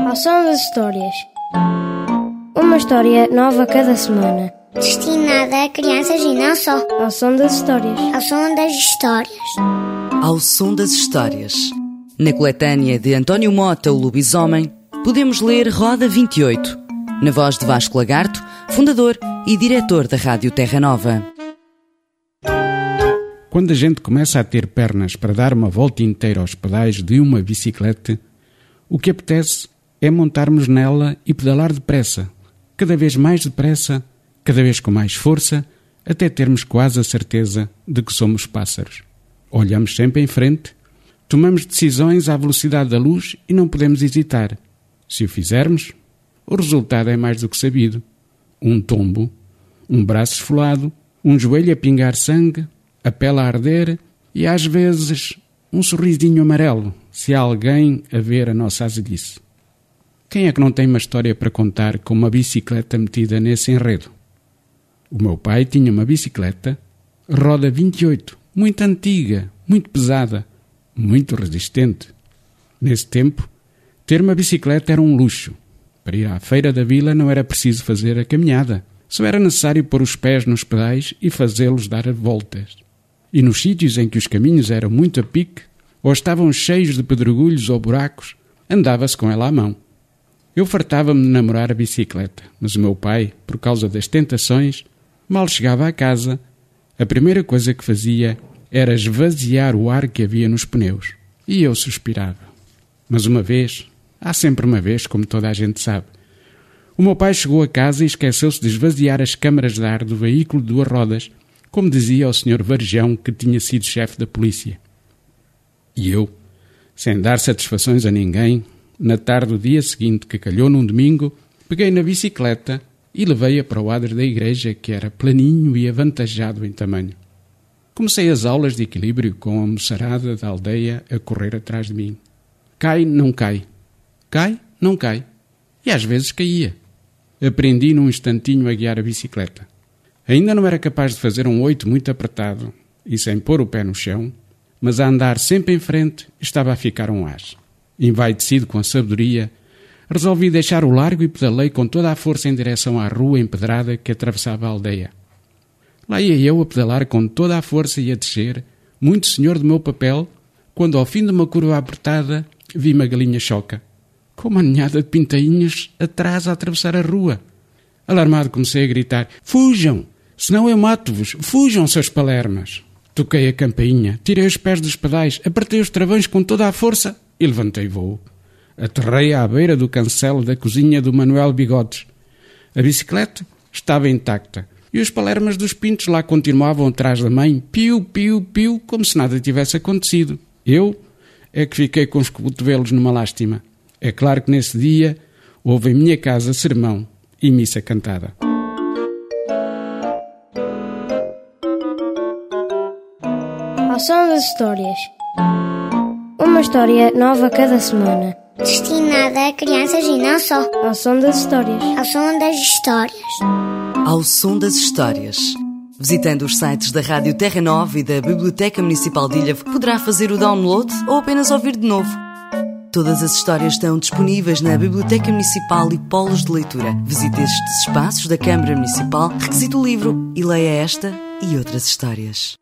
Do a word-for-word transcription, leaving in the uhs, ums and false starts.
Ao som das histórias. Uma história nova cada semana. Destinada a crianças e não só. Ao som das histórias. Ao som das histórias. Ao som das histórias. Na coletânea de António Mota, o Lobisomem, podemos ler Roda vinte e oito, na voz de Vasco Lagarto, fundador e diretor da Rádio Terra Nova. Quando a gente começa a ter pernas para dar uma volta inteira aos pedais de uma bicicleta, o que apetece é montarmos nela e pedalar depressa, cada vez mais depressa, cada vez com mais força, até termos quase a certeza de que somos pássaros. Olhamos sempre em frente, tomamos decisões à velocidade da luz e não podemos hesitar. Se o fizermos, o resultado é mais do que sabido. Um tombo, um braço esfolado, um joelho a pingar sangue, a pele a arder e, às vezes, um sorrisinho amarelo, se há alguém a ver a nossa azelice. Quem é que não tem uma história para contar com uma bicicleta metida nesse enredo? O meu pai tinha uma bicicleta, roda vinte e oito, muito antiga, muito pesada, muito resistente. Nesse tempo, ter uma bicicleta era um luxo. Para ir à feira da vila não era preciso fazer a caminhada, só era necessário pôr os pés nos pedais e fazê-los dar voltas. E nos sítios em que os caminhos eram muito a pique, ou estavam cheios de pedregulhos ou buracos, andava-se com ela à mão. Eu fartava-me de namorar a bicicleta, mas o meu pai, por causa das tentações, mal chegava à casa, a primeira coisa que fazia era esvaziar o ar que havia nos pneus. E eu suspirava. Mas uma vez, há sempre uma vez, como toda a gente sabe, o meu pai chegou a casa e esqueceu-se de esvaziar as câmaras de ar do veículo de duas rodas, como dizia o senhor Varjão, que tinha sido chefe da polícia. E eu, sem dar satisfações a ninguém, na tarde do dia seguinte, que calhou num domingo, peguei na bicicleta e levei-a para o adro da igreja, que era planinho e avantajado em tamanho. Comecei as aulas de equilíbrio com a moçarada da aldeia a correr atrás de mim. Cai, não cai. Cai, não cai. E às vezes caía. Aprendi num instantinho a guiar a bicicleta. Ainda não era capaz de fazer um oito muito apertado e sem pôr o pé no chão, mas a andar sempre em frente estava a ficar um as. Envaidecido com a sabedoria, resolvi deixar o largo e pedalei com toda a força em direção à rua empedrada que atravessava a aldeia. Lá ia eu a pedalar com toda a força e a descer, muito senhor do meu papel, quando ao fim de uma curva apertada vi uma galinha choca, com uma ninhada de pintainhos atrás a atravessar a rua. Alarmado comecei a gritar: "Fujam! Senão eu mato-vos! Fujam, seus palermas!" Toquei a campainha, tirei os pés dos pedais, apertei os travões com toda a força e levantei voo. Aterrei à beira do cancelo da cozinha do Manuel Bigodes. A bicicleta estava intacta e os palermas dos pintos lá continuavam atrás da mãe, piu, piu, piu, como se nada tivesse acontecido. Eu é que fiquei com os cotovelos numa lástima. É claro que nesse dia houve em minha casa sermão e missa cantada. Ao som das histórias. Uma história nova cada semana. Destinada a crianças e não só. Ao som das histórias. Ao som das histórias. Ao som das histórias. Visitando os sites da Rádio Terra Nova e da Biblioteca Municipal de Ilha, poderá fazer o download ou apenas ouvir de novo. Todas as histórias estão disponíveis na Biblioteca Municipal e Polos de Leitura. Visite estes espaços da Câmara Municipal, requisite o livro e leia esta e outras histórias.